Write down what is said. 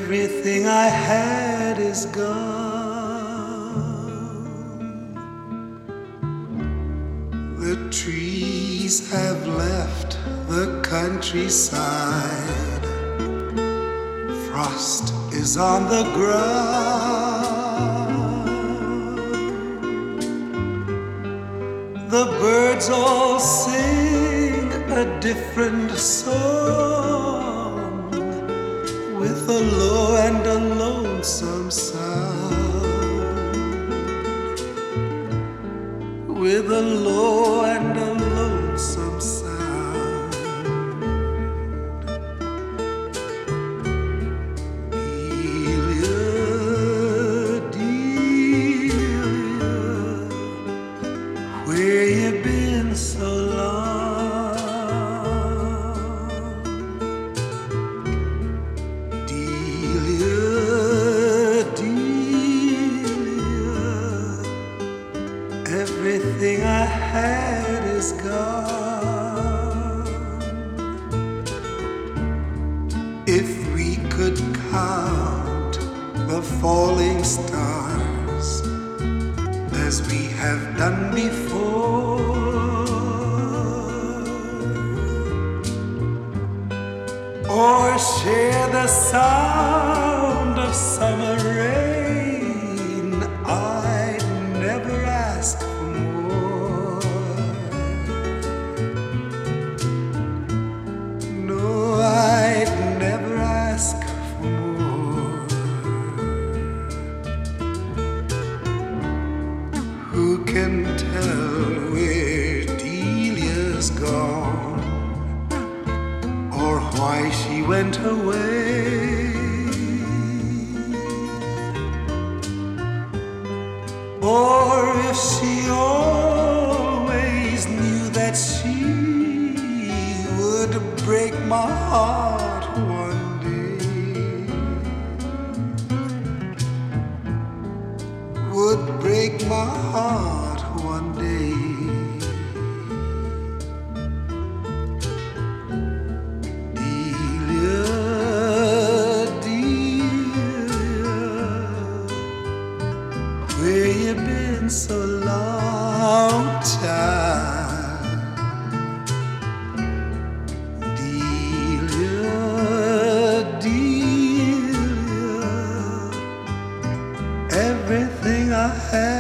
Everything I had is gone. The trees have left the countryside. Frost is on the ground. The birds all sing a different song, with a low and a lonesome sound. With a low and a lonesome sound. Delia, Delia, where you been so long? Delia, Delia, everything I had is gone. If we could count the falling stars as we have done before, or share the sound of summer rain, I'd never ask for more. No, I'd never ask for more. Who can tell where Delia's gone, or why she went away? Or if she always knew that she would break my heart one day, would break my heart one day. Where you been so long time? Delia, Delia, everything I had